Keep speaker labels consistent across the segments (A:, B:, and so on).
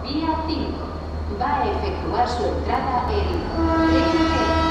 A: Vía 5. Va a efectuar su entrada el tren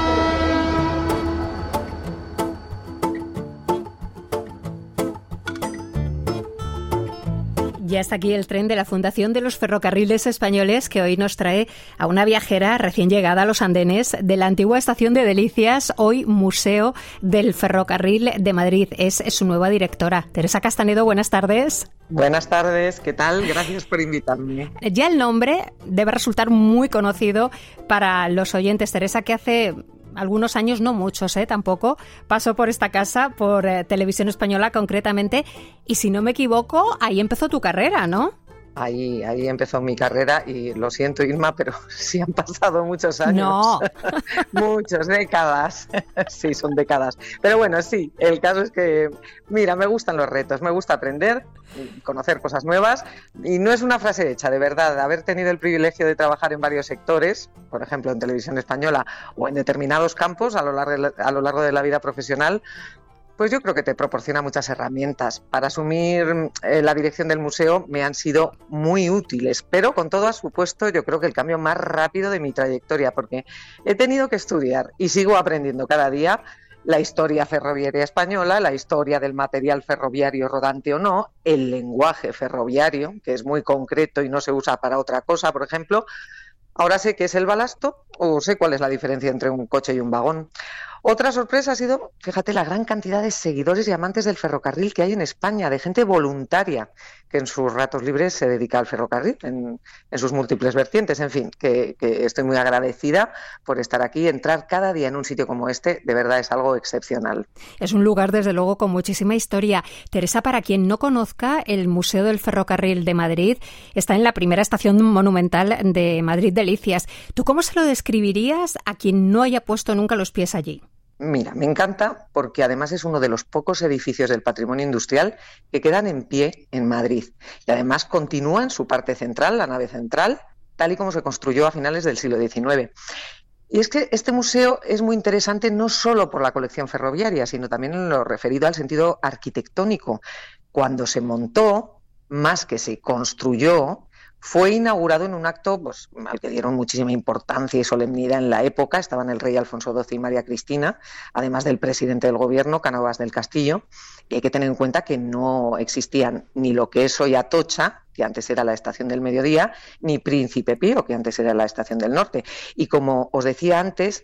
B: Ya está aquí el tren de la Fundación de los Ferrocarriles Españoles, que hoy nos trae a una viajera recién llegada a los andenes de la antigua estación de Delicias, hoy Museo del Ferrocarril de Madrid. Es su nueva directora. Teresa Castanedo, buenas tardes.
C: Buenas tardes, ¿qué tal? Gracias por invitarme.
B: Ya el nombre debe resultar muy conocido para los oyentes. Teresa, que hace algunos años, no muchos, tampoco, pasó por esta casa, por Televisión Española concretamente, y si no me equivoco, ahí empezó tu carrera, ¿no?
C: Ahí empezó mi carrera y lo siento, Irma, pero sí han pasado muchos años.
B: No.
C: Muchas décadas. Sí, son décadas. Pero bueno, sí, el caso es que, mira, me gustan los retos, me gusta aprender, conocer cosas nuevas, y no es una frase hecha, de verdad. Haber tenido el privilegio de trabajar en varios sectores, por ejemplo, en Televisión Española o en determinados campos a lo largo de la vida profesional, pues yo creo que te proporciona muchas herramientas. Para asumir la dirección del museo me han sido muy útiles, pero con todo ha supuesto, yo creo que el cambio más rápido de mi trayectoria, porque he tenido que estudiar y sigo aprendiendo cada día la historia ferroviaria española, la historia del material ferroviario rodante o no, el lenguaje ferroviario, que es muy concreto y no se usa para otra cosa, por ejemplo. Ahora sé qué es el balasto o sé cuál es la diferencia entre un coche y un vagón. Otra sorpresa ha sido, fíjate, la gran cantidad de seguidores y amantes del ferrocarril que hay en España, de gente voluntaria que en sus ratos libres se dedica al ferrocarril, en sus múltiples vertientes. En fin, que estoy muy agradecida por estar aquí. Entrar cada día en un sitio como este, de verdad es algo excepcional.
B: Es un lugar, desde luego, con muchísima historia. Teresa, para quien no conozca, el Museo del Ferrocarril de Madrid está en la primera estación monumental de Madrid, Delicias. ¿Tú cómo se lo describirías a quien no haya puesto nunca los pies allí?
C: Mira, me encanta porque además es uno de los pocos edificios del patrimonio industrial que quedan en pie en Madrid y además continúa en su parte central, la nave central, tal y como se construyó a finales del siglo XIX. Y es que este museo es muy interesante no solo por la colección ferroviaria, sino también en lo referido al sentido arquitectónico. Cuando se montó, más que se construyó, fue inaugurado en un acto al que dieron muchísima importancia y solemnidad en la época. Estaban el rey Alfonso XII y María Cristina, además del presidente del gobierno, Cánovas del Castillo. Y hay que tener en cuenta que no existían ni lo que es hoy Atocha, que antes era la Estación del Mediodía, ni Príncipe Pío, que antes era la Estación del Norte. Y como os decía antes,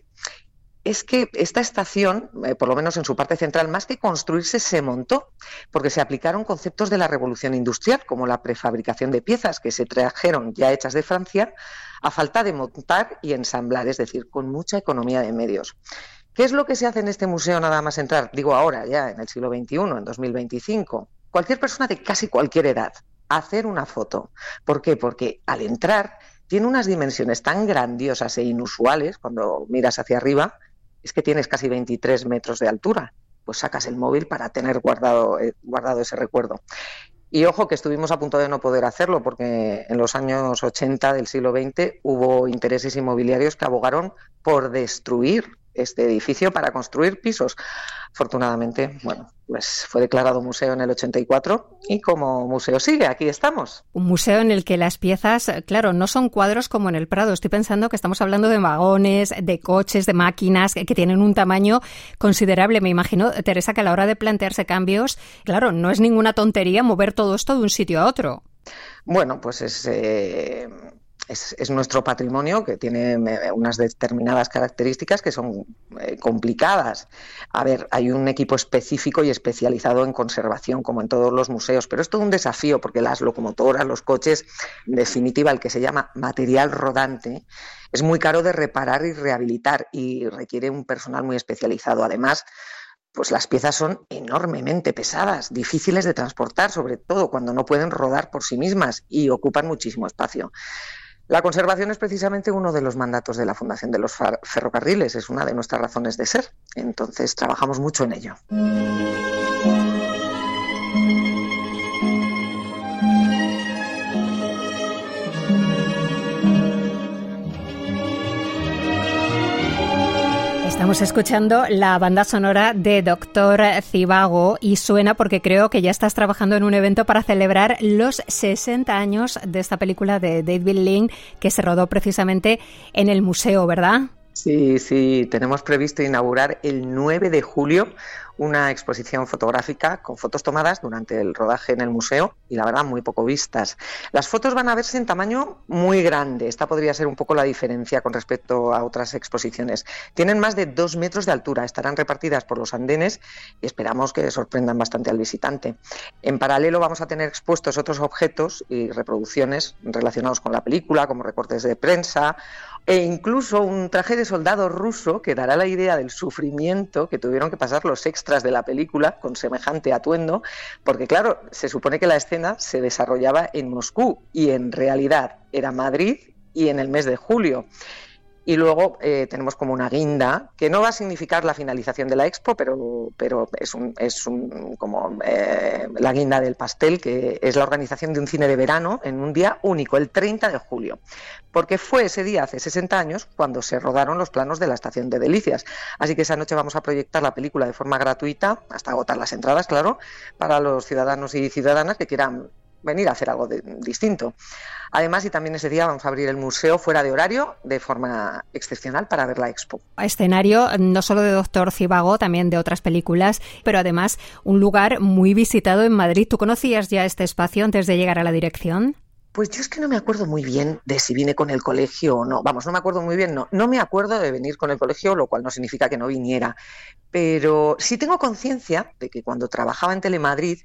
C: es que esta estación, por lo menos en su parte central, más que construirse, se montó, porque se aplicaron conceptos de la revolución industrial, como la prefabricación de piezas que se trajeron ya hechas de Francia, a falta de montar y ensamblar, es decir, con mucha economía de medios. ¿Qué es lo que se hace en este museo nada más entrar? Digo ahora, ya en el siglo XXI, en 2025. Cualquier persona de casi cualquier edad, hacer una foto. ¿Por qué? Porque al entrar tiene unas dimensiones tan grandiosas e inusuales, cuando miras hacia arriba, es que tienes casi 23 metros de altura, pues sacas el móvil para tener guardado ese recuerdo. Y ojo que estuvimos a punto de no poder hacerlo porque en los años 80 del siglo XX hubo intereses inmobiliarios que abogaron por destruir este edificio para construir pisos. Afortunadamente, pues fue declarado museo en el 84 y como museo sigue, aquí estamos.
B: Un museo en el que las piezas, claro, no son cuadros como en el Prado. Estoy pensando que estamos hablando de vagones, de coches, de máquinas que tienen un tamaño considerable. Me imagino, Teresa, que a la hora de plantearse cambios, claro, no es ninguna tontería mover todo esto de un sitio a otro.
C: Bueno, pues es nuestro patrimonio que tiene unas determinadas características que son complicadas. A ver, hay un equipo específico y especializado en conservación, como en todos los museos, pero es todo un desafío porque las locomotoras, los coches, en definitiva, el que se llama material rodante, es muy caro de reparar y rehabilitar y requiere un personal muy especializado. Además, pues las piezas son enormemente pesadas, difíciles de transportar, sobre todo cuando no pueden rodar por sí mismas y ocupan muchísimo espacio. La conservación es precisamente uno de los mandatos de la Fundación de los Ferrocarriles, es una de nuestras razones de ser, entonces trabajamos mucho en ello.
B: Estamos escuchando la banda sonora de Doctor Zhivago y suena porque creo que ya estás trabajando en un evento para celebrar los 60 años de esta película de David Lean que se rodó precisamente en el museo, ¿verdad?
C: Sí, tenemos previsto inaugurar el 9 de julio una exposición fotográfica con fotos tomadas durante el rodaje en el museo y la verdad muy poco vistas. Las fotos van a verse en tamaño muy grande, esta podría ser un poco la diferencia con respecto a otras exposiciones. Tienen más de 2 metros de altura, estarán repartidas por los andenes y esperamos que sorprendan bastante al visitante. En paralelo vamos a tener expuestos otros objetos y reproducciones relacionados con la película, como recortes de prensa e incluso un traje de soldado ruso que dará la idea del sufrimiento que tuvieron que pasar los extras de la película con semejante atuendo, porque claro, se supone que la escena se desarrollaba en Moscú y en realidad era Madrid y en el mes de julio. Y luego tenemos como una guinda, que no va a significar la finalización de la expo, pero es como la guinda del pastel, que es la organización de un cine de verano en un día único, el 30 de julio. Porque fue ese día, hace 60 años, cuando se rodaron los planos de la Estación de Delicias. Así que esa noche vamos a proyectar la película de forma gratuita, hasta agotar las entradas, claro, para los ciudadanos y ciudadanas que quieran venir a hacer algo distinto. Además, y también ese día vamos a abrir el museo fuera de horario de forma excepcional para ver la expo.
B: Escenario no solo de Doctor Zhivago, también de otras películas, pero además un lugar muy visitado en Madrid. ¿Tú conocías ya este espacio antes de llegar a la dirección?
C: Pues yo es que no me acuerdo muy bien de si vine con el colegio o no. Vamos, no me acuerdo muy bien, no me acuerdo de venir con el colegio, lo cual no significa que no viniera. Pero sí tengo conciencia de que cuando trabajaba en Telemadrid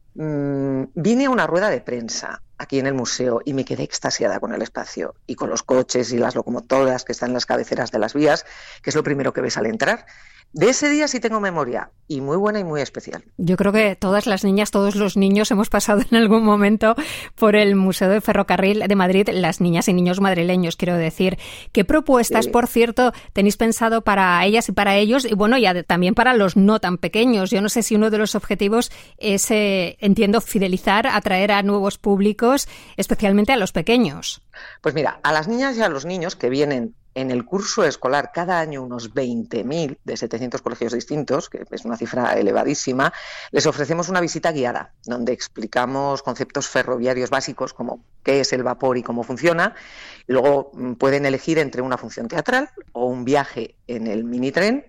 C: vine a una rueda de prensa aquí en el museo y me quedé extasiada con el espacio y con los coches y las locomotoras que están en las cabeceras de las vías, que es lo primero que ves al entrar. De ese día sí tengo memoria, y muy buena y muy especial.
B: Yo creo que todas las niñas, todos los niños hemos pasado en algún momento por el Museo del Ferrocarril de Madrid, las niñas y niños madrileños, quiero decir. ¿Qué propuestas, por cierto, tenéis pensado para ellas y para ellos? Y bueno, ya también para los no tan pequeños. Yo no sé si uno de los objetivos es, entiendo, fidelizar, atraer a nuevos públicos, especialmente a los pequeños.
C: Pues mira, a las niñas y a los niños que vienen en el curso escolar cada año unos 20.000 de 700 colegios distintos, que es una cifra elevadísima, les ofrecemos una visita guiada, donde explicamos conceptos ferroviarios básicos como qué es el vapor y cómo funciona. Y luego pueden elegir entre una función teatral o un viaje en el minitren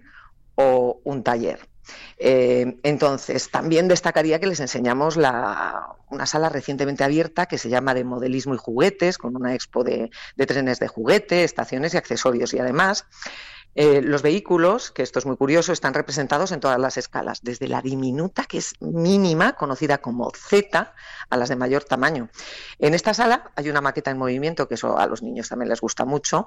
C: o un taller. Entonces, también destacaría que les enseñamos una sala recientemente abierta que se llama de modelismo y juguetes, con una expo de trenes de juguete, estaciones y accesorios. Y además, los vehículos, que esto es muy curioso, están representados en todas las escalas, desde la diminuta, que es mínima, conocida como Z, a las de mayor tamaño. En esta sala hay una maqueta en movimiento, que eso a los niños también les gusta mucho,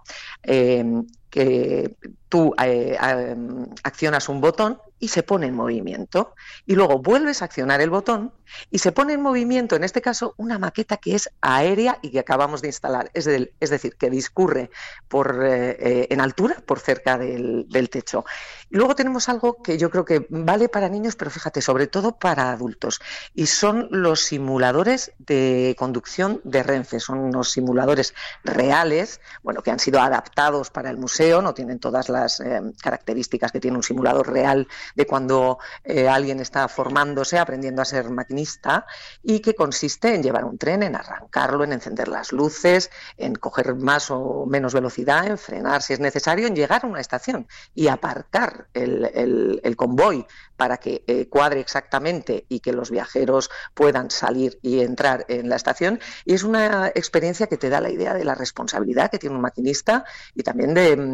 C: que tú accionas un botón y se pone en movimiento, y luego vuelves a accionar el botón y se pone en movimiento, en este caso, una maqueta que es aérea y que acabamos de instalar, es decir, que discurre en altura por cerca del techo. Y luego tenemos algo que yo creo que vale para niños, pero fíjate, sobre todo para adultos, y son los simuladores de conducción de Renfe. Son unos simuladores reales, bueno, que han sido adaptados para el museo, no tienen todas las características que tiene un simulador real de cuando alguien está formándose, aprendiendo a ser maquinista, y que consiste en llevar un tren, en arrancarlo, en encender las luces, en coger más o menos velocidad, en frenar si es necesario, en llegar a una estación y aparcar el convoy para que cuadre exactamente y que los viajeros puedan salir y entrar en la estación. Y es una experiencia que te da la idea de la responsabilidad que tiene un maquinista y también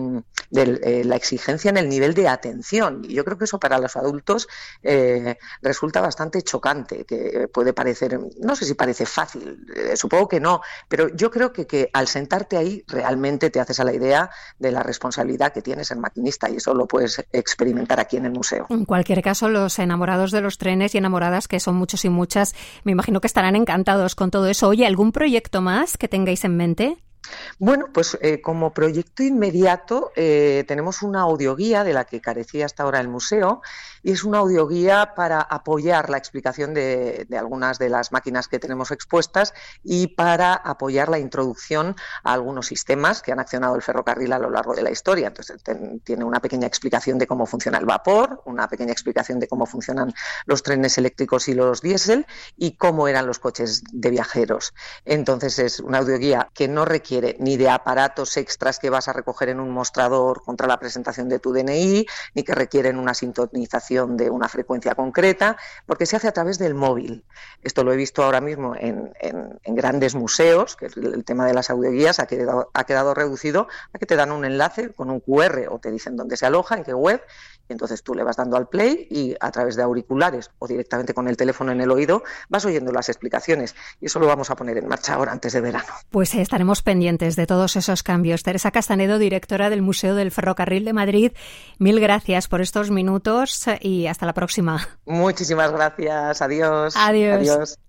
C: de la exigencia en el nivel de atención. Y yo creo que eso para los adultos resulta bastante chocante, que puede parecer, no sé si parece fácil, supongo que no, pero yo creo que al sentarte ahí realmente te haces a la idea de la responsabilidad que tienes el maquinista, y eso lo puedes experimentar aquí en el museo.
B: En cualquier caso, los enamorados de los trenes y enamoradas, que son muchos y muchas, me imagino que estarán encantados con todo eso. Oye, ¿algún proyecto más que tengáis en mente?
C: Bueno, pues como proyecto inmediato tenemos una audioguía de la que carecía hasta ahora el museo, y es una audioguía para apoyar la explicación de algunas de las máquinas que tenemos expuestas y para apoyar la introducción a algunos sistemas que han accionado el ferrocarril a lo largo de la historia. Entonces tiene una pequeña explicación de cómo funciona el vapor, una pequeña explicación de cómo funcionan los trenes eléctricos y los diésel y cómo eran los coches de viajeros. Entonces es una audioguía que no requiere ni de aparatos extras que vas a recoger en un mostrador contra la presentación de tu DNI, ni que requieren una sintonización de una frecuencia concreta, porque se hace a través del móvil. Esto lo he visto ahora mismo en grandes museos, que el tema de las audioguías ha quedado reducido a que te dan un enlace con un QR o te dicen dónde se aloja, en qué web, y entonces tú le vas dando al play y a través de auriculares o directamente con el teléfono en el oído vas oyendo las explicaciones, y eso lo vamos a poner en marcha ahora antes de verano.
B: Pues estaremos pendientes de todos esos cambios. Teresa Castanedo, directora del Museo del Ferrocarril de Madrid, mil gracias por estos minutos y hasta la próxima.
C: Muchísimas gracias. Adiós.
B: Adiós.
C: Adiós.